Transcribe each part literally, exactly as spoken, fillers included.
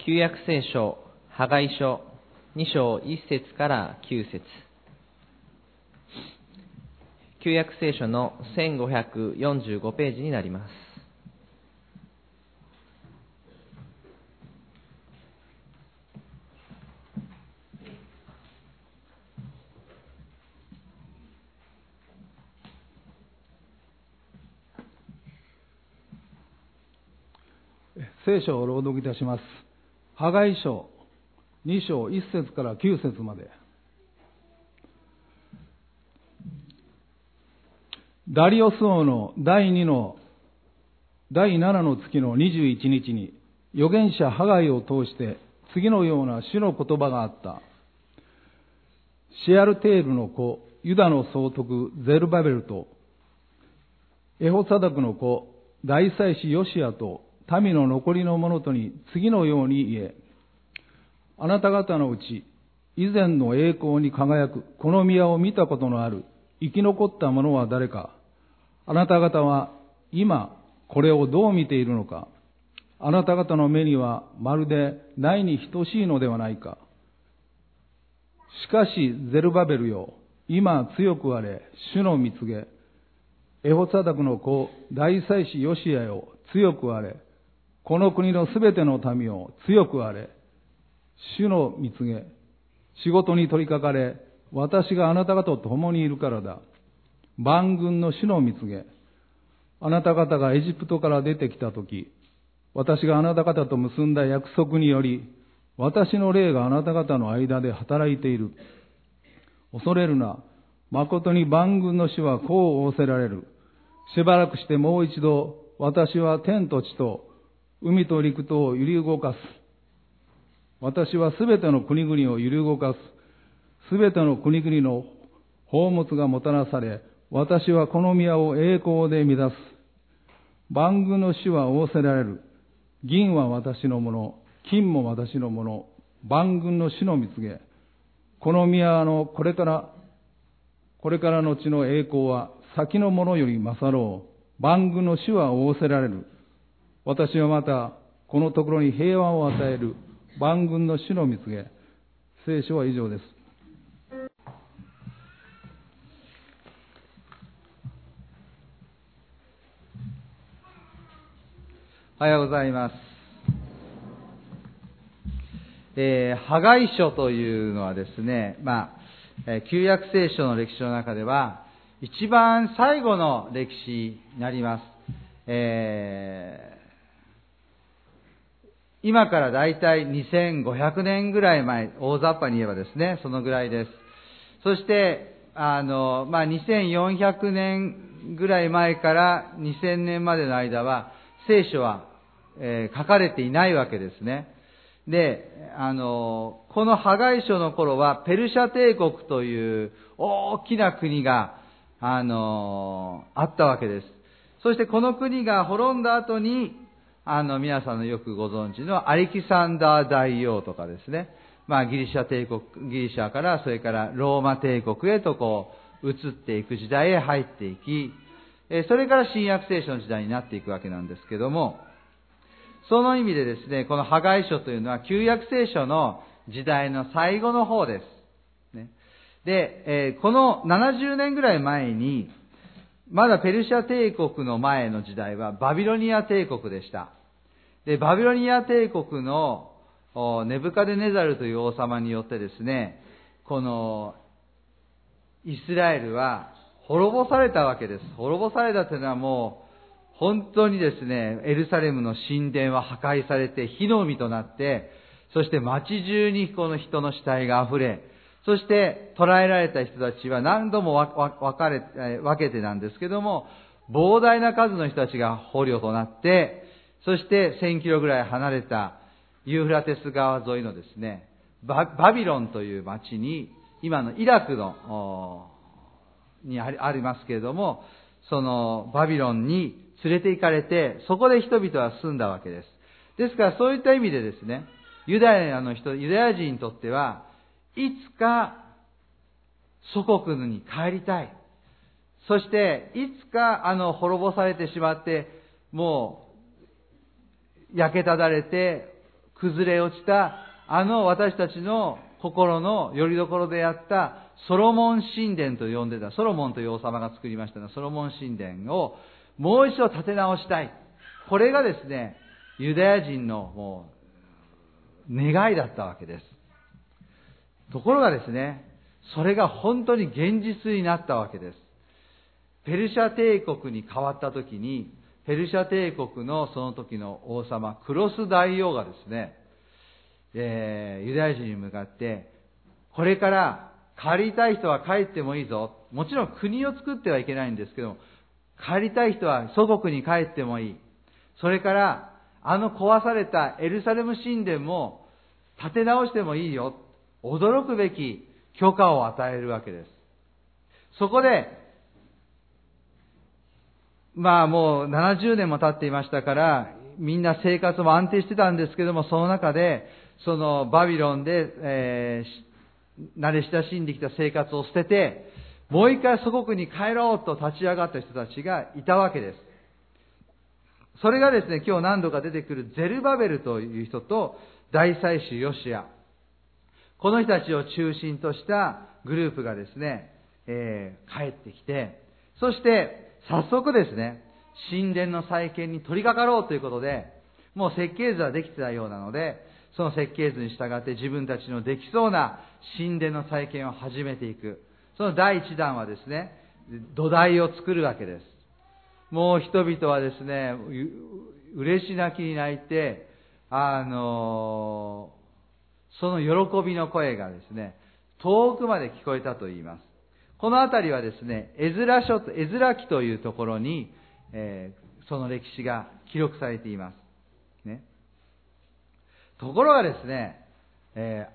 旧約聖書ハガイ書に章いっ節からきゅう節、旧約聖書のせんごひゃくよんじゅうごページになります。 聖書を朗読いたします。ハガイ書に章いっ節からきゅう節まで。ダリオス王の第二の第七の月のにじゅういちにちに預言者ハガイを通して次のような主の言葉があった。シアルテールの子ユダの総督ゼルバベルとエホサダクの子大祭司ヨシアと民の残りの者とに次のように言え、あなた方のうち以前の栄光に輝くこの宮を見たことのある生き残った者は誰か。あなた方は今これをどう見ているのか。あなた方の目にはまるでないに等しいのではないか。しかしゼルバベルよ、今強くあれ、主の御告げ。エホサダクの子大祭司ヨシアよ、強くあれ。この国のすべての民を強くあれ。主の御告げ。仕事に取り掛かれ。私があなた方と共にいるからだ。万軍の主の御告げ。あなた方がエジプトから出てきたとき、私があなた方と結んだ約束により、私の霊があなた方の間で働いている。恐れるな。誠に万軍の主はこう仰せられる。しばらくしてもう一度、私は天と地と海と陸とを揺り動かす。私はすべての国々を揺り動かす。すべての国々の宝物がもたらされ、私はこの宮を栄光で乱す。万軍の主は仰せられる。銀は私のもの、金も私のもの。万軍の主の御告げ。この宮のこれから、これからの地の栄光は先のものより勝ろう。万軍の主は仰せられる。私はまたこのところに平和を与える。万軍の主の御告げ。聖書は以上です。 おはようございます。えー、ハガイ書というのはですね、まあ、えー、旧約聖書の歴史の中では一番最後の歴史になります。えー今からだいたいにせんごひゃくねんぐらい前、大雑把に言えばですね、そのぐらいです。そして、あの、まあ、にせんよんひゃくねんぐらい前からにせんねんまでの間は、聖書は、えー、書かれていないわけですね。で、あの、このハガイ書の頃は、ペルシャ帝国という大きな国が、あの、あったわけです。そしてこの国が滅んだ後に、あの、皆さんのよくご存知のアレキサンダー大王とかですね。まあ、ギリシャ帝国、ギリシャから、それからローマ帝国へとこう、移っていく時代へ入っていき、それから新約聖書の時代になっていくわけなんですけども、その意味でですね、このハガイ書というのは旧約聖書の時代の最後の方です。ね、で、えー、このななじゅうねんぐらい前に、まだペルシャ帝国の前の時代はバビロニア帝国でした。で、バビロニア帝国のネブカデネザルという王様によってですね、このイスラエルは滅ぼされたわけです。滅ぼされたというのはもう本当にですね、エルサレムの神殿は破壊されて火の海となって、そして街中にこの人の死体が溢れ、そして捕らえられた人たちは何度も分かれ、分けてなんですけども、膨大な数の人たちが捕虜となって、そしてせんキロぐらい離れたユーフラテス川沿いのですね、バ, バビロンという町に、今のイラクのにあり、ありますけれども、そのバビロンに連れて行かれて、そこで人々は住んだわけです。ですからそういった意味でですね、ユダヤの人、ユダヤ人にとっては、いつか祖国に帰りたい。そして、いつかあの滅ぼされてしまって、もう焼けただれて崩れ落ちた、あの私たちの心の拠り所であったソロモン神殿と呼んでた、ソロモンという王様が作りましたが、ソロモン神殿をもう一度建て直したい。これがですね、ユダヤ人のもう願いだったわけです。ところがですね、それが本当に現実になったわけです。ペルシャ帝国に変わった時に、ペルシャ帝国のその時の王様、クロス大王がですね、えー、ユダヤ人に向かって、これから借りたい人は帰ってもいいぞ。もちろん国を作ってはいけないんですけども、借りたい人は祖国に帰ってもいい。それから、あの壊されたエルサレム神殿も建て直してもいいよ。驚くべき許可を与えるわけです。そこで、まあもうななじゅうねんも経っていましたから、みんな生活も安定してたんですけども、その中で、そのバビロンで、えー、慣れ親しんできた生活を捨てて、もう一回祖国に帰ろうと立ち上がった人たちがいたわけです。それがですね、今日何度か出てくるゼルバベルという人と大祭司ヨシア。この人たちを中心としたグループがですね、えー、帰ってきて、そして早速ですね、神殿の再建に取り掛かろうということで、もう設計図はできてたようなので、その設計図に従って自分たちのできそうな神殿の再建を始めていく。その第一弾はですね、土台を作るわけです。もう人々はですね、嬉し泣きに泣いて、あのー、その喜びの声がですね、遠くまで聞こえたと言います。このあたりはですね、エズラ書、エズラ記というところに、えー、その歴史が記録されています。ね。ところがですね、え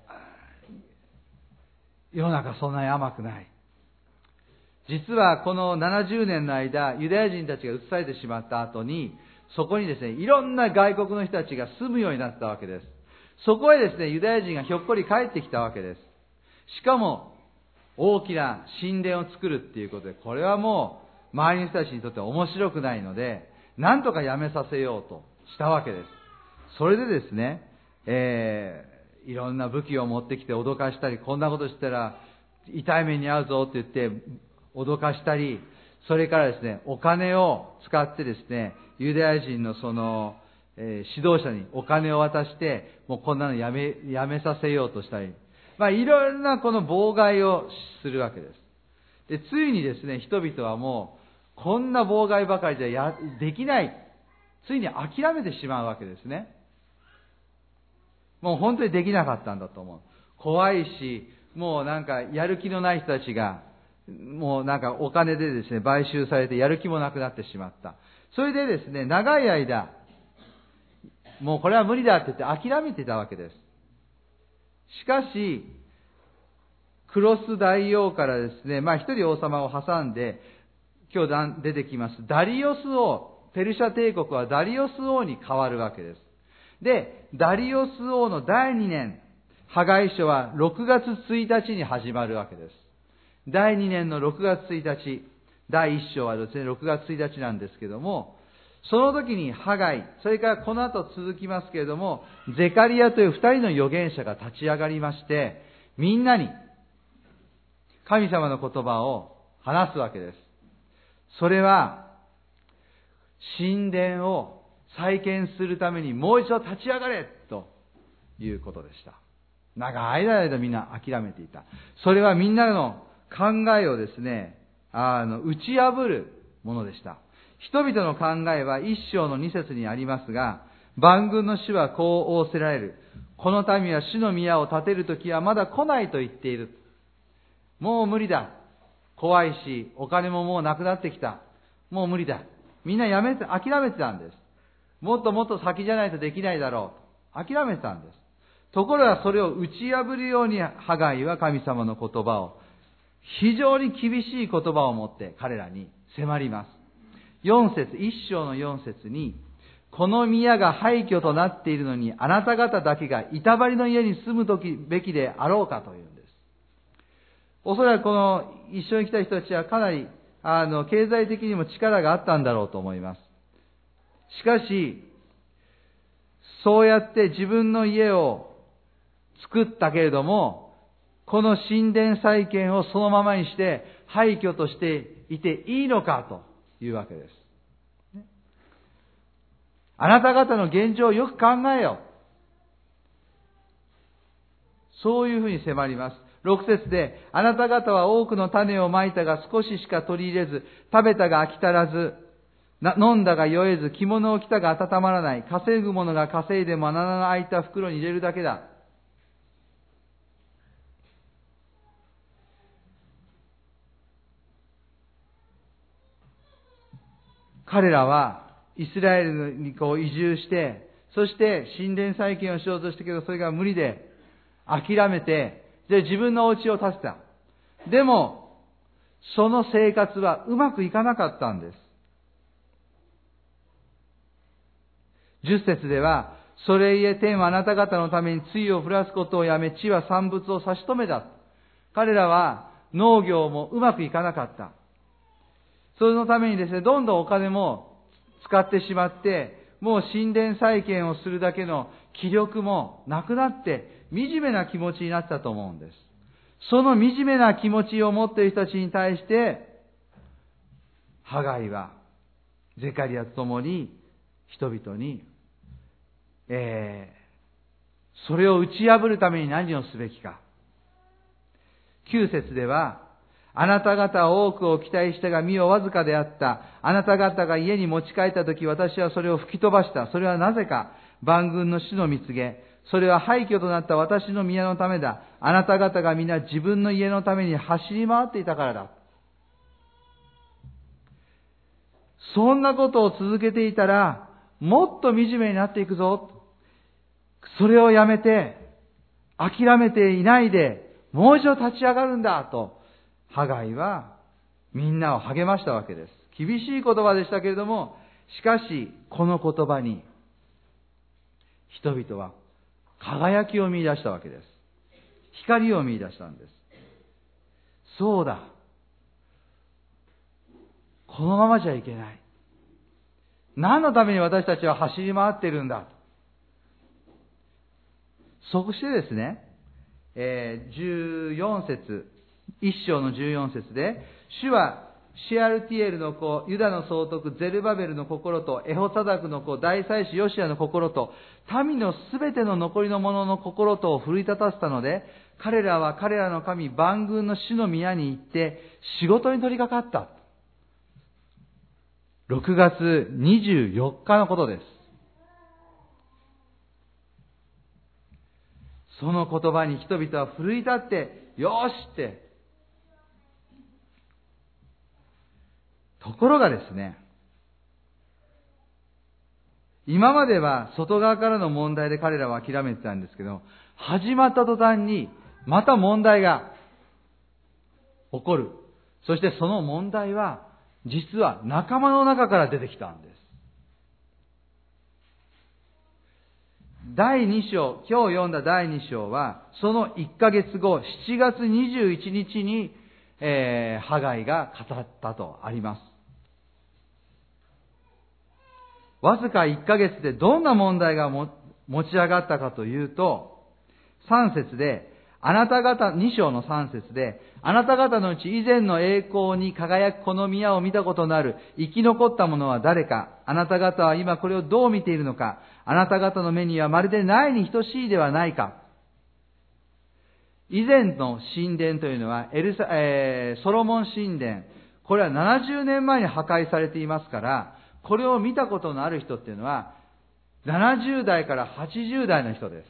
ー、世の中そんなに甘くない。実はこのななじゅうねんの間、ユダヤ人たちが移されてしまった後に、そこにですね、いろんな外国の人たちが住むようになったわけです。そこへですね、ユダヤ人がひょっこり帰ってきたわけです。しかも、大きな神殿を作るっていうことで、これはもう、周りの人たちにとっては面白くないので、なんとかやめさせようとしたわけです。それでですね、えー、いろんな武器を持ってきて脅かしたり、こんなことしたら痛い目に遭うぞって言って脅かしたり、それからですね、お金を使ってですね、ユダヤ人のその、えー、指導者にお金を渡して、もうこんなのやめ、やめさせようとしたり、まあいろいろなこの妨害をするわけです。で、ついにですね、人々はもう、こんな妨害ばかりじゃや、できない。ついに諦めてしまうわけですね。もう本当にできなかったんだと思う。怖いし、もうなんかやる気のない人たちが、もうなんかお金でですね、買収されてやる気もなくなってしまった。それでですね、長い間、もうこれは無理だって言って諦めてたわけです。しかし、クロス大王からですね、まあ一人王様を挟んで、今日出てきます。ダリオス王、ペルシャ帝国はダリオス王に変わるわけです。で、ダリオス王のだいにねん、ハガイ書はろくがつついたちに始まるわけです。だいにねんのろくがつついたち、だいいっ章はですね、ろくがつついたちなんですけども、その時にハガイ、それからこの後続きますけれども、ゼカリアという二人の預言者が立ち上がりまして、みんなに神様の言葉を話すわけです。それは、神殿を再建するためにもう一度立ち上がれということでした。長い間間みんな諦めていた。それはみんなの考えをですね、あの、打ち破るものでした。人々の考えは一章の二節にありますが、万軍の主はこう仰せられる。この民は主の宮を建てるときはまだ来ないと言っている。もう無理だ。怖いし、お金ももうなくなってきた。もう無理だ。みんなやめて、諦めてたんです。もっともっと先じゃないとできないだろう。諦めてたんです。ところがそれを打ち破るようにハガイは神様の言葉を、非常に厳しい言葉を持って彼らに迫ります。よん節、一章のよん節に、この宮が廃墟となっているのに、あなた方だけが板張りの家に住むときべきであろうかというんです。おそらくこの一緒に来た人たちはかなり、あの、経済的にも力があったんだろうと思います。しかし、 そうやって自分の家を作ったけれども、この神殿再建をそのままにして廃墟としていていいのかというわけです。あなた方の現状をよく考えよ。そういうふうに迫ります。ろく節で、あなた方は多くの種をまいたが少ししか取り入れず、食べたが飽き足らず、な飲んだが酔えず、着物を着たが温まらない、稼ぐ者が稼いでも穴の開いた袋に入れるだけだ。彼らはイスラエルにこう移住して、そして神殿再建をしようとしたけど、それが無理で諦めて、で自分のお家を建てた。でも、その生活はうまくいかなかったんです。十節では、それゆえ天はあなた方のために露を降らすことをやめ、地は産物を差し止めた。彼らは農業もうまくいかなかった。そのためにですね、どんどんお金も使ってしまって、もう神殿再建をするだけの気力もなくなって、惨めな気持ちになったと思うんです。その惨めな気持ちを持っている人たちに対して、ハガイはゼカリアと共に人々に、えー、それを打ち破るために何をすべきか。きゅう節では、あなた方は多くを期待したが身はわずかであった。あなた方が家に持ち帰ったとき、私はそれを吹き飛ばした。それはなぜか、万軍の主の蜜げ。それは廃墟となった私の宮のためだ。あなた方が皆自分の家のために走り回っていたからだ。そんなことを続けていたら、もっと惨めになっていくぞ。それをやめて、諦めていないで、もう一度立ち上がるんだと、ハガイはみんなを励ましたわけです。厳しい言葉でしたけれども、しかしこの言葉に人々は輝きを見出したわけです。光を見出したんです。そうだ。このままじゃいけない。何のために私たちは走り回っているんだ。そしてですね、えー、じゅうよん節、一章のじゅうよん節で、主はシアルティエルの子、ユダの総督ゼルバベルの心と、エホサダクの子、大祭司ヨシアの心と、民のすべての残りの者の心とを奮い立たせたので、彼らは彼らの神万軍の主の宮に行って仕事に取り掛かった。ろくがつにじゅうよっかのことです。その言葉に人々は奮い立って、よーしって。ところがですね、今までは外側からの問題で彼らは諦めてたんですけど、始まった途端にまた問題が起こる。そしてその問題は実は仲間の中から出てきたんです。だいに章、今日読んだだいに章は、そのいっかげつご、しちがつにじゅういちにちに、えー、ハガイが語ったとあります。わずかいっかげつでどんな問題がも持ち上がったかというと、さん節で、あなた方、に章のさん節で、あなた方のうち以前の栄光に輝くこの宮を見たことのある生き残った者は誰か、あなた方は今これをどう見ているのか、あなた方の目にはまるでないに等しいではないか。以前の神殿というのはエルサ、えー、ソロモン神殿、これはななじゅうねんまえに破壊されていますから、これを見たことのある人っていうのはななじゅうだいからはちじゅうだいの人です。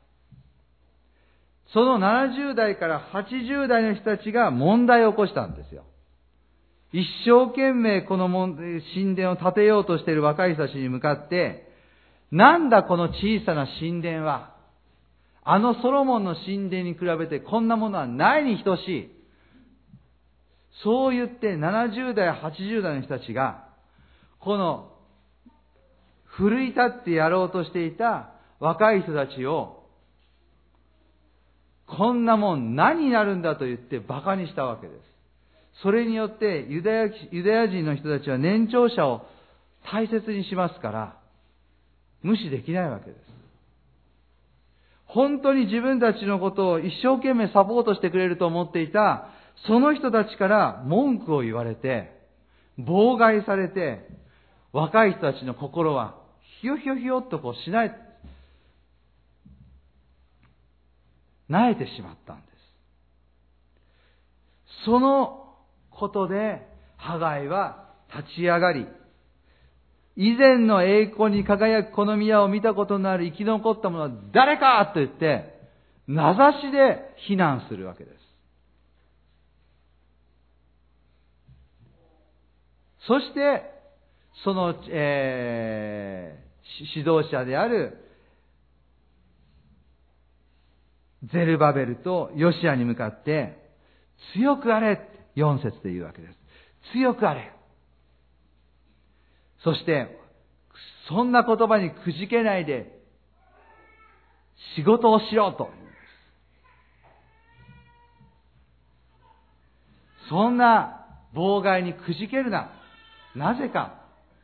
そのななじゅうだいからはちじゅうだいの人たちが問題を起こしたんですよ。一生懸命この神殿を建てようとしている若い人たちに向かって、なんだこの小さな神殿は、あのソロモンの神殿に比べてこんなものはないに等しい。そう言ってななじゅうだい、はちじゅうだいの人たちが、この奮い立ってやろうとしていた若い人たちを、こんなもん何になるんだと言って馬鹿にしたわけです。それによってユダヤ、ユダヤ人の人たちは年長者を大切にしますから、無視できないわけです。 本当に自分たちのことを一生懸命サポートしてくれると思っていた、その人たちから文句を言われて、妨害されて、若い人たちの心はひよひよひよっとこうしない、萎えてしまったんです。そのことで、ハガイは立ち上がり、以前の栄光に輝くこの宮を見たことのある生き残った者は誰かと言って、名指しで非難するわけです。そして、その、えー、指導者であるゼルバベルとヨシアに向かって、強くあれってよん節で言うわけです。強くあれ。そして、そんな言葉にくじけないで、仕事をしろと。そんな妨害にくじけるな。なぜか。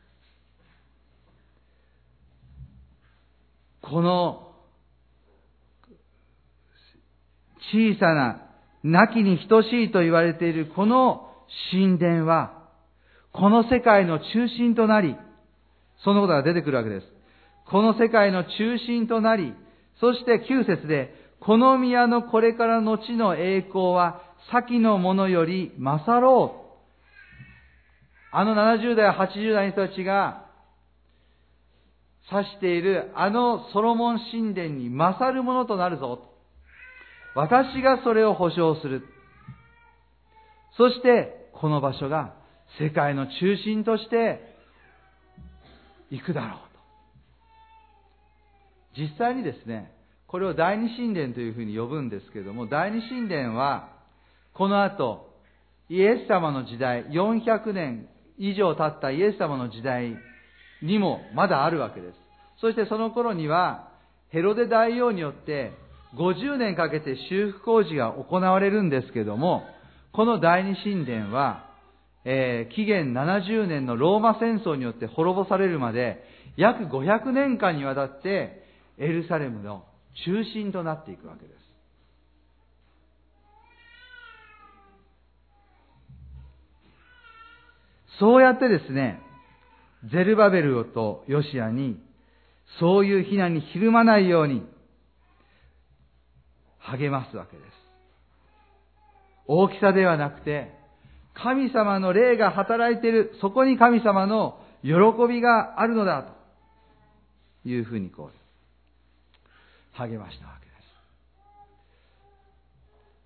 この小さな、なきに等しいと言われているこの神殿は、この世界の中心となり、そのことが出てくるわけです。この世界の中心となり、そしてきゅう節で、この宮のこれからの地の栄光は、先のものより勝ろう。あのななじゅう代、はちじゅう代の人たちが指している、あのソロモン神殿に勝るものとなるぞ。私がそれを保証する。そして、この場所が世界の中心として行くだろうと。実際にですね、これを第二神殿というふうに呼ぶんですけれども、第二神殿は、この後、イエス様の時代、よんひゃくねん以上経ったイエス様の時代にもまだあるわけです。そしてその頃には、ヘロデ大王によってごじゅうねんかけて修復工事が行われるんですけれども、この第二神殿は、えー、紀元ななじゅうねんのローマ戦争によって滅ぼされるまで、約ごひゃくねんかんにわたって、エルサレムの中心となっていくわけです。そうやってですね、ゼルバベルとヨシアに、そういう非難にひるまないように、励ますわけです。大きさではなくて、神様の霊が働いている、そこに神様の喜びがあるのだ、というふうにこう、励ましたわけです。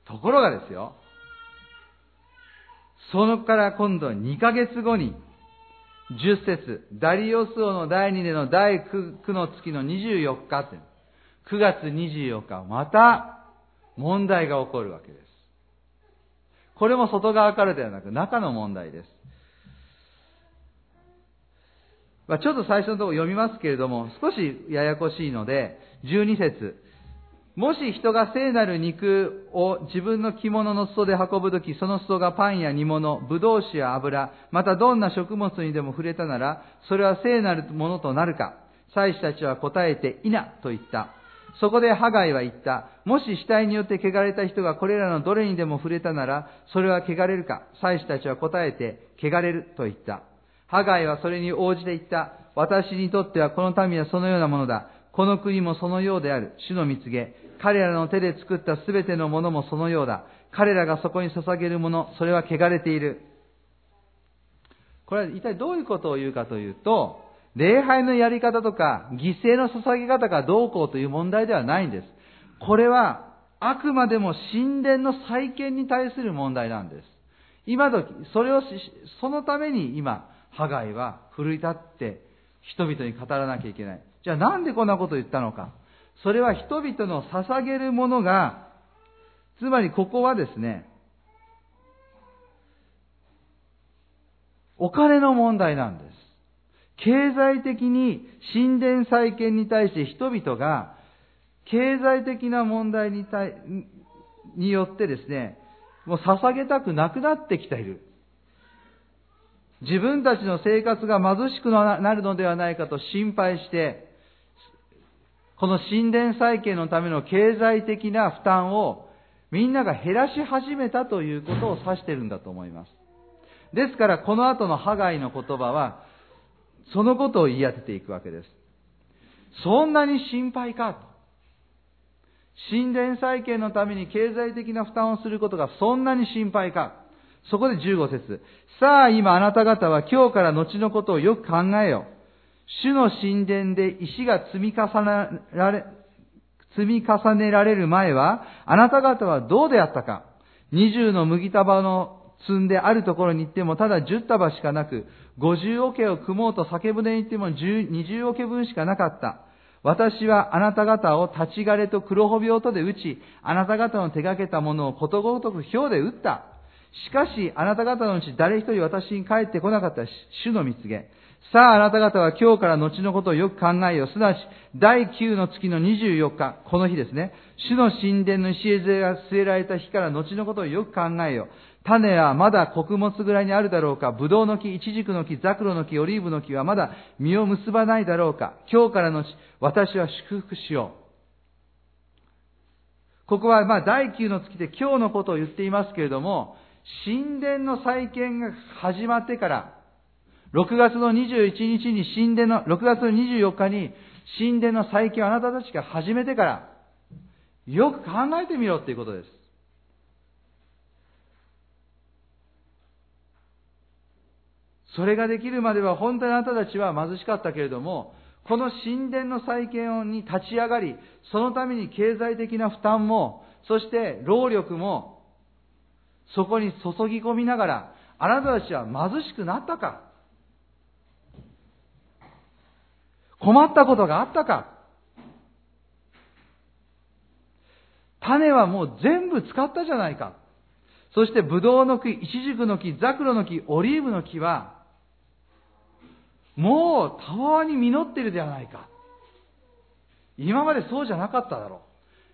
ところがですよ、そのから今度はにかげつごに、じゅっ節、ダリオス王のだいにねんのだいきゅうの月のにじゅうよっか、くがつにじゅうよっか、また問題が起こるわけです。これも外側からではなく中の問題です。まあ、ちょっと最初のところ読みますけれども、少しややこしいので、じゅうに節。もし人が聖なる肉を自分の着物の裾で運ぶとき、その裾がパンや煮物、ぶどう酒や油、またどんな食物にでも触れたなら、それは聖なるものとなるか。祭司たちは答えて、いな、と言った。そこでハガイは言った。もし死体によって汚れた人がこれらのどれにでも触れたなら、それは汚れるか。祭司たちは答えて、汚れる、と言った。ハガイはそれに応じて言った。私にとってはこの民はそのようなものだ。この国もそのようである。主の蜜げ。彼らの手で作ったすべてのものもそのようだ。彼らがそこに捧げるもの、それは汚れている。これは一体どういうことを言うかというと、礼拝のやり方とか、犠牲の捧げ方がどうこうという問題ではないんです。これは、あくまでも神殿の再建に対する問題なんです。今時、それをし、そのために今、ハガイは奮い立って人々に語らなきゃいけない。じゃあなんでこんなことを言ったのか。それは人々の捧げるものが、つまりここはですね、お金の問題なんです。経済的に神殿再建に対して人々が経済的な問題に対によってですね、もう捧げたくなくなってきている。自分たちの生活が貧しくなるのではないかと心配して、 この神殿再建のための経済的な負担をみんなが減らし始めたということを指しているんだと思います。ですからこの後のハガイの言葉はそのことを言い当てていくわけです。そんなに心配かと。神殿再建のために経済的な負担をすることがそんなに心配か。そこでじゅうご節。さあ今あなた方は今日から後のことをよく考えよ。主の神殿で石が積み重ねられ、積み重ねられる前は、あなた方はどうであったか。二十の麦束の積んであるところに行ってもただ十束しかなく、五十桶を組もうと酒舟に行っても十、二十桶分しかなかった。私はあなた方を立ち枯れと黒帯音で打ち、あなた方の手がけたものをことごとく雹で打った。しかし、あなた方のうち誰一人私に帰ってこなかった主の蜜げ。さあ、あなた方は今日から後のことをよく考えよ。すなわち、第九の月の二十四日、この日ですね。主の神殿の石絵が据えられた日から後のことをよく考えよ。種はまだ穀物ぐらいにあるだろうか。ブドウの木、イチジクの木、ザクロの木、オリーブの木はまだ実を結ばないだろうか。今日から後、私は祝福しよう。ここはまあ第九の月で今日のことを言っていますけれども、神殿の再建が始まってから、ろくがつのにじゅういちにちに神殿の、ろくがつのにじゅうよっかに神殿の再建をあなたたちが始めてから、よく考えてみろっていうことです。それができるまでは本当にあなたたちは貧しかったけれども、この神殿の再建に立ち上がり、そのために経済的な負担も、そして労力も、そこに注ぎ込みながら、あなたたちは貧しくなったか？困ったことがあったか？種はもう全部使ったじゃないか。そしてブドウの木、イチジクの木、ザクロの木、オリーブの木は、もうたわわに実っているではないか。今までそうじゃなかっただろ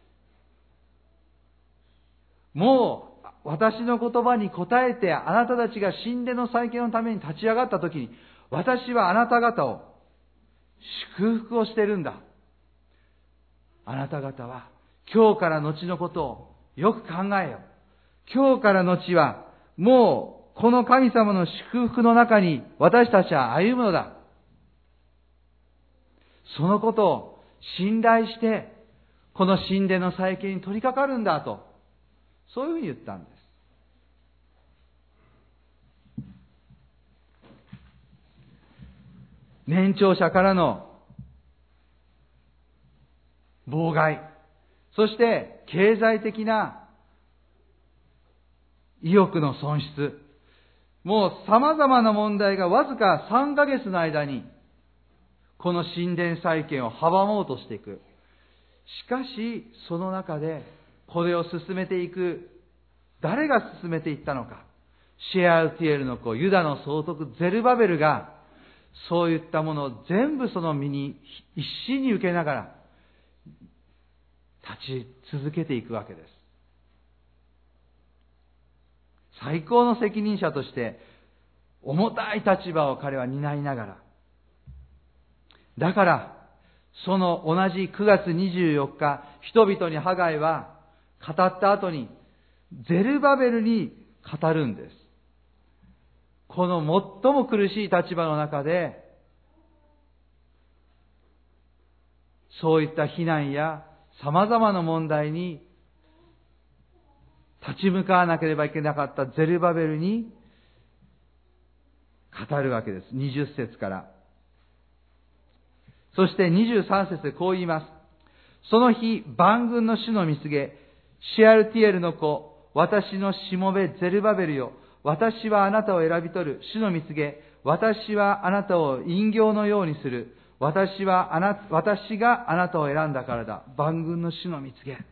う。もう私の言葉に応えてあなたたちが神殿の再建のために立ち上がったときに、私はあなた方を祝福をしているんだ。あなた方は今日から後のことをよく考えよ。今日から後はもうこの神様の祝福の中に私たちは歩むのだ。そのことを信頼して、この神殿の再建に取り掛かるんだと、そういうふうに言ったんです。年長者からの妨害、そして経済的な意欲の損失、もう様々な問題がわずかさんかげつの間にこの神殿再建を阻もうとしていく。しかしその中でこれを進めていく、誰が進めていったのか。シェアルティエルの子、ユダの総督ゼルバベルがそういったものを全部その身に一心に受けながら立ち続けていくわけです。最高の責任者として重たい立場を彼は担いながら、だからその同じくがつにじゅうよっか、人々にハガイは語った後にゼルバベルに語るんです。この最も苦しい立場の中で、そういった非難や様々な問題に立ち向かわなければいけなかったゼルバベルに語るわけです。にじゅっせつから。そしてにじゅうさんせつでこう言います。その日、万軍の主の御告げ、シアルティエルの子、私のしもべゼルバベルよ、私はあなたを選び取る。主の御告げ、私はあなたを人形のようにする。私はあな、私があなたを選んだからだ。万軍の主の御告げ。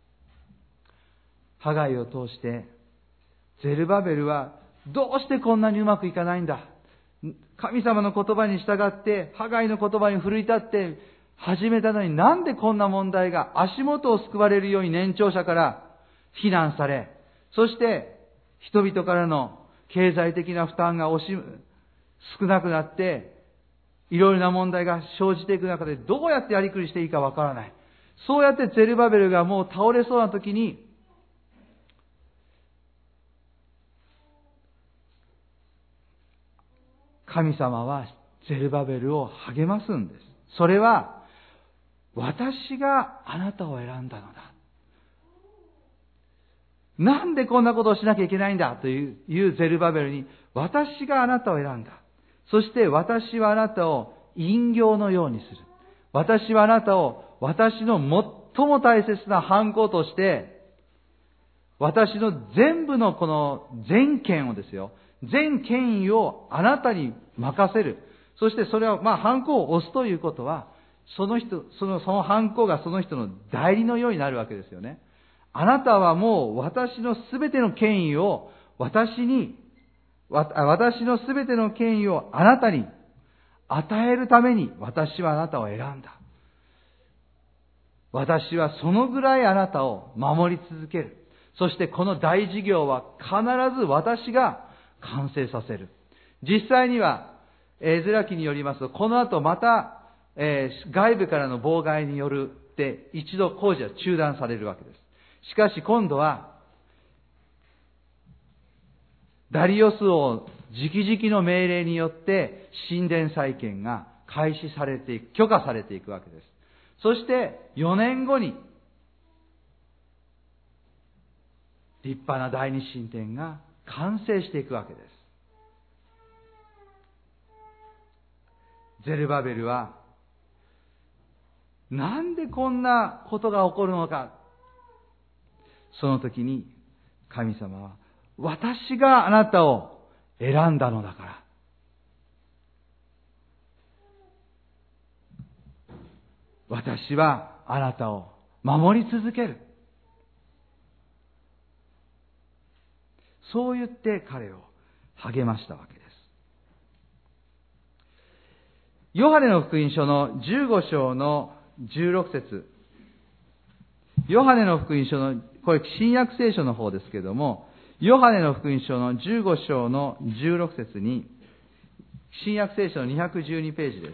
ハガイを通して、ゼルバベルはどうしてこんなにうまくいかないんだ。神様の言葉に従って、ハガイの言葉に奮い立って始めたのに、なんでこんな問題が足元を救われるように年長者から非難され、そして人々からの経済的な負担が惜し少なくなって、 いろいろな問題が生じていく中で、どうやってやりくりしていいかわからない。そうやってゼルバベルがもう倒れそうな時に、神様はゼルバベルを励ますんです。それは、私があなたを選んだのだ。なんでこんなことをしなきゃいけないんだという、いうゼルバベルに、私があなたを選んだ。そして私はあなたを人形のようにする。私はあなたを私の最も大切な藩校として、私の全部のこの全権をですよ、全権威をあなたに任せる。そしてそれは、まあ、藩校を押すということは、その人、その、その藩校がその人の代理のようになるわけですよね。あなたはもう私のすべての権威を私に、私のすべての権威をあなたに与えるために私はあなたを選んだ。私はそのぐらいあなたを守り続ける。そしてこの大事業は必ず私が完成させる。実際には、エズラ記によりますと、この後また、えー、外部からの妨害によるって一度工事は中断されるわけです。しかし今度は、ダリオス王直々の命令によって神殿再建が開始されていく、許可されていくわけです。そしてよねんごに立派な第二神殿が完成していくわけです。ゼルバベルはなんでこんなことが起こるのか。その時に神様は、私があなたを選んだのだから。私はあなたを守り続ける。そう言って彼を励ましたわけです。ヨハネの福音書のじゅうご章のじゅうろく節。ヨハネの福音書の、これ新約聖書の方ですけれども、ヨハネの福音書のじゅうご章のじゅうろく節に、新約聖書のにひゃくじゅうにページです。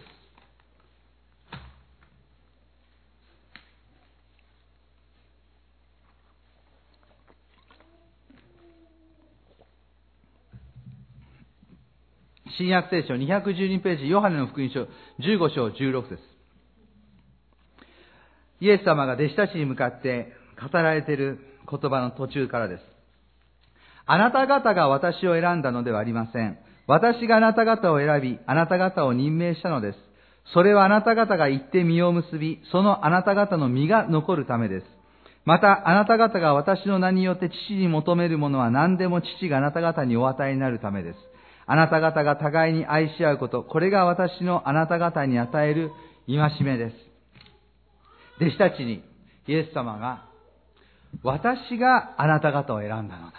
新約聖書にひゃくじゅうにページ、ヨハネの福音書じゅうご章じゅうろく節。イエス様が弟子たちに向かって語られている言葉の途中からです。あなた方が私を選んだのではありません。私があなた方を選び、あなた方を任命したのです。それはあなた方が行って実を結び、そのあなた方の実が残るためです。また、あなた方が私の名によって父に求めるものは何でも父があなた方にお与えになるためです。あなた方が互いに愛し合うこと、これが私のあなた方に与える戒めです。弟子たちにイエス様が、私があなた方を選んだのだ。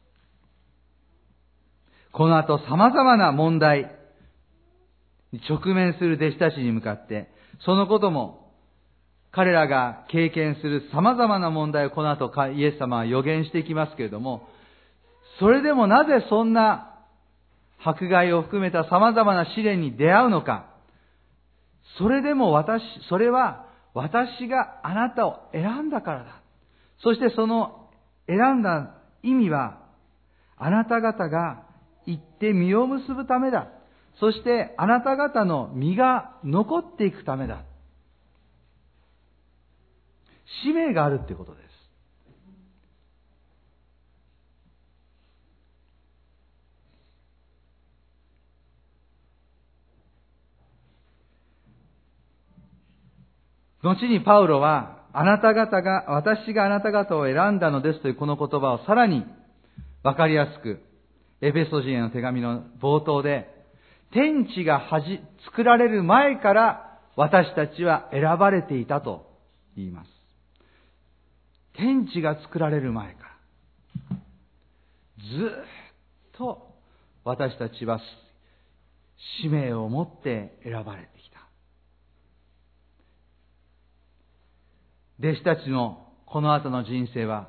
この後様々な問題に直面する弟子たちに向かって、そのことも彼らが経験する様々な問題をこの後イエス様は予言していきますけれども、それでもなぜそんな迫害を含めた様々な試練に出会うのか。それでも私、それは私があなたを選んだからだ。そしてその選んだ意味は、あなた方が行って実を結ぶためだ。そしてあなた方の実が残っていくためだ。使命があるっていうことです。後にパウロは、あなた方が、私があなた方を選んだのですというこの言葉をさらにわかりやすく、エペソ人への手紙の冒頭で、天地がはじ作られる前から私たちは選ばれていたと言います。天地が作られる前から。ずっと私たちは使命を持って選ばれてきた。弟子たちのこの後の人生は、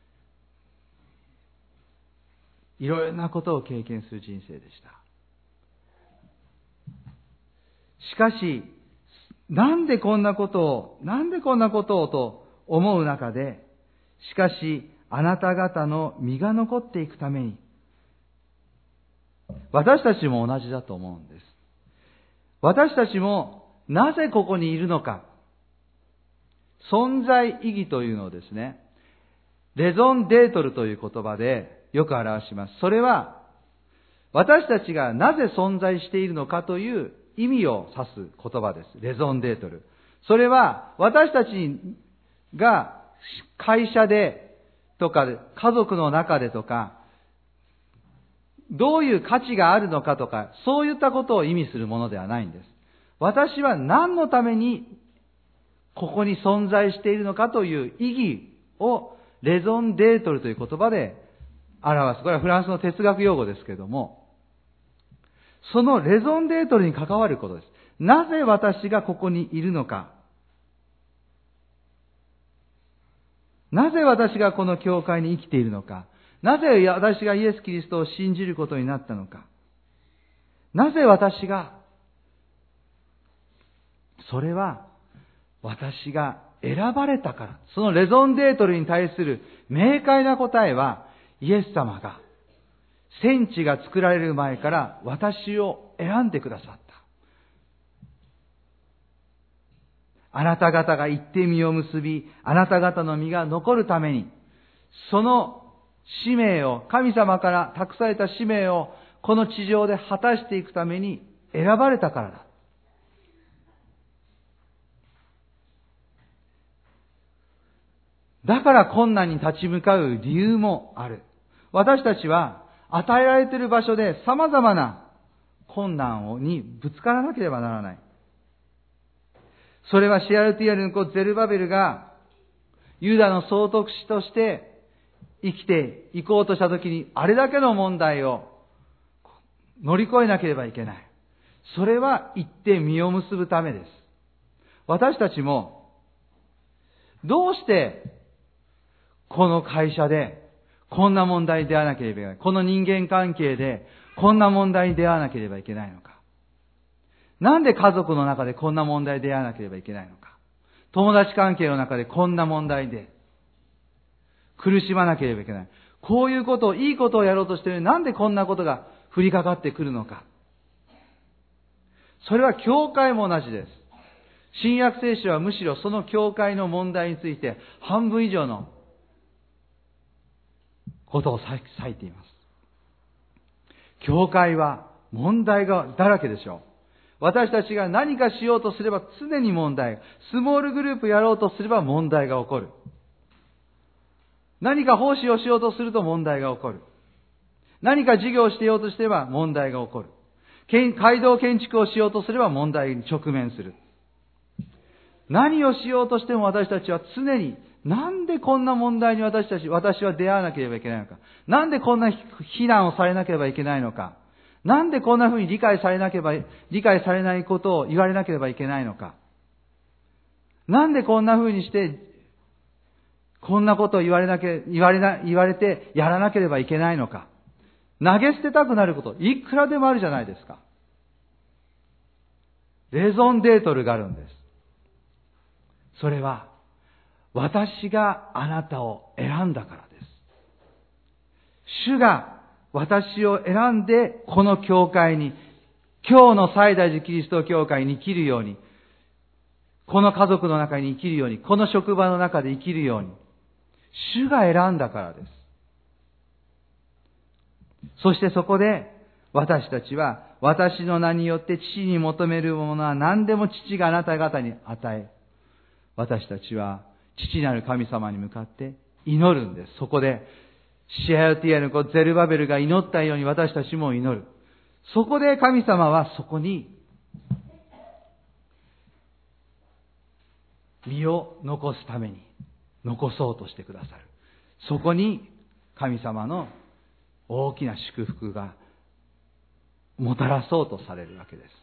いろいろなことを経験する人生でした。 しかし、なんでこんなことを、なんでこんなことをと思う中で、しかし、あなた方の身が残っていくために、私たちも同じだと思うんです。私たちもなぜここにいるのか、存在意義というのをですね、レゾンデートルという言葉でよく表します。それは、私たちがなぜ存在しているのかという意味を指す言葉です。レゾンデートル。それは、私たちが会社でとか、家族の中でとか、どういう価値があるのかとか、そういったことを意味するものではないんです。私は何のためにここに存在しているのかという意義をレゾンデートルという言葉で表す。これはフランスの哲学用語ですけれども、そのレゾンデートルに関わることです。なぜ私がここにいるのか。なぜ私がこの教会に生きているのか。なぜ私がイエス・キリストを信じることになったのか。なぜ私が、それは私が選ばれたから。そのレゾンデートルに対する明快な答えは、イエス様が天地が作られる前から私を選んでくださった。あなた方が行って実を結び、あなた方の実が残るために、その使命を、神様から託された使命をこの地上で果たしていくために選ばれたからだ。だから困難に立ち向かう理由もある。私たちは与えられている場所で様々な困難にぶつからなければならない。それはシアルティアルの子ゼルバベルがユダの総督師として生きていこうとしたときに、あれだけの問題を乗り越えなければいけない。それは行って実を結ぶためです。私たちも、どうしてこの会社でこんな問題に出会わなければいけない。この人間関係でこんな問題に出会わなければいけないのか。なんで家族の中でこんな問題に出会わなければいけないのか。友達関係の中でこんな問題で苦しまなければいけない。こういうことを、いいことをやろうとしているのに、なんでこんなことが降りかかってくるのか。それは教会も同じです。新約聖書はむしろその教会の問題について半分以上のことを割いています。教会は問題がだらけでしょう。私たちが何かしようとすれば常に問題。スモールグループやろうとすれば問題が起こる。何か奉仕をしようとすると問題が起こる。何か事業をしてようとすれば問題が起こる。街道建築をしようとすれば問題に直面する。何をしようとしても私たちは常に、なんでこんな問題に私たち、私は出会わなければいけないのか。なんでこんな非難をされなければいけないのか。なんでこんな風に理解されなければ、理解されないことを言われなければいけないのか。なんでこんな風にして、こんなことを言われなけ、言われな、言われてやらなければいけないのか。投げ捨てたくなること、いくらでもあるじゃないですか。レゾンデートルがあるんです。それは、私があなたを選んだからです。主が私を選んで、この教会に、今日の西大寺キリスト教会に生きるように、この家族の中に生きるように、この職場の中で生きるように、主が選んだからです。そしてそこで私たちは私の名によって父に求めるものは何でも父があなた方に与え、私たちは父なる神様に向かって祈るんです。そこでシアルティアの子ゼルバベルが祈ったように私たちも祈る。そこで神様はそこに身を残すために残そうとしてくださる。そこに神様の大きな祝福がもたらそうとされるわけです。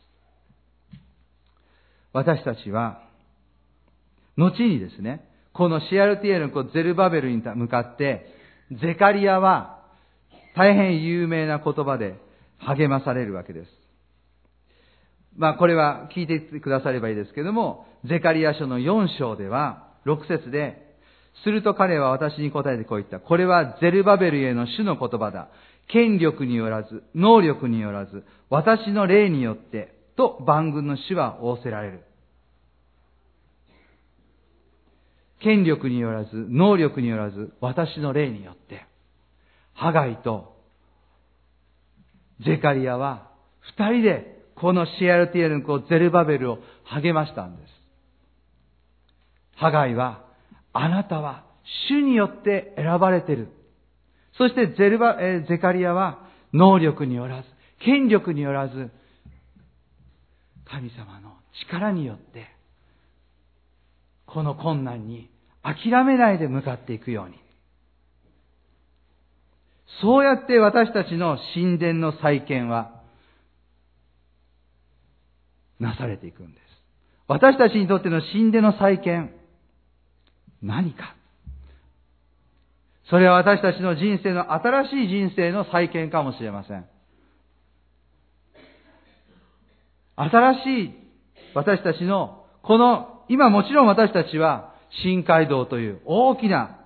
私たちは後にですね、このシアルティエルの子ゼルバベルに向かってゼカリアは大変有名な言葉で励まされるわけです。 まあこれは聞いてくださればいいですけども、ゼカリヤ書のよん章では、ろく節で、すると彼は私に答えてこう言った。これはゼルバベルへの主の言葉だ。権力によらず、能力によらず、私の霊によって、と万軍の主は仰せられる。権力によらず、能力によらず、私の霊によって、ハガイとゼカリヤは二人でこのシエルティエルの子ゼルバベルを励ましたんです。ハガイは、あなたは主によって選ばれている。そしてゼルバ、えー、ゼカリヤは能力によらず、権力によらず、神様の力によって、この困難に諦めないで向かっていくように。そうやって私たちの神殿の再建はなされていくんです。私たちにとっての神殿の再建、何か。それは私たちの人生の新しい人生の再建かもしれません。新しい私たちの、この、今もちろん私たちは、新街道という大きな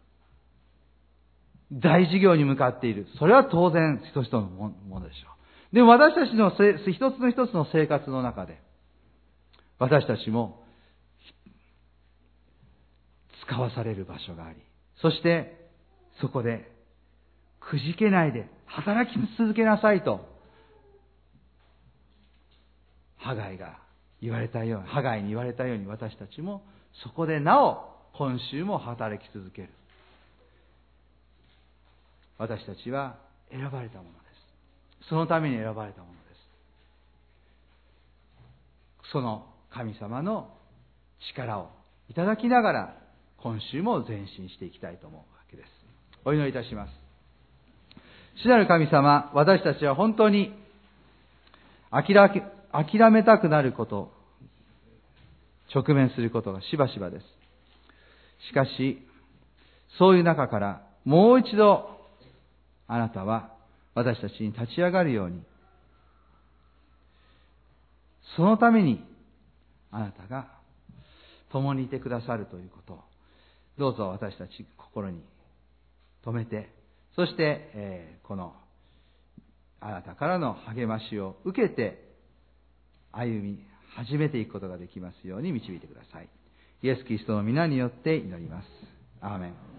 大事業に向かっている。それは当然、人々のものでしょう。でも私たちの一つの一つの生活の中で、私たちも、使わされる場所があり、そして、そこで、くじけないで、働き続けなさいと、ハガイが言われたように、ハガイに言われたように私たちもそこでなお今週も働き続ける。私たちは選ばれたものです。そのために選ばれたものです。その神様の力をいただきながら今週も前進していきたいと思うわけです。お祈りいたします。主なる神様、私たちは本当に諦め諦めたくなること、直面することがしばしばです。しかし、そういう中からもう一度、あなたは私たちに立ち上がるように、そのためにあなたが共にいてくださるということを、どうぞ私たち心に留めて、そして、えー、このあなたからの励ましを受けて、歩み始めていくことができますように導いてください。イエス・キリストの皆によって祈ります。アーメン。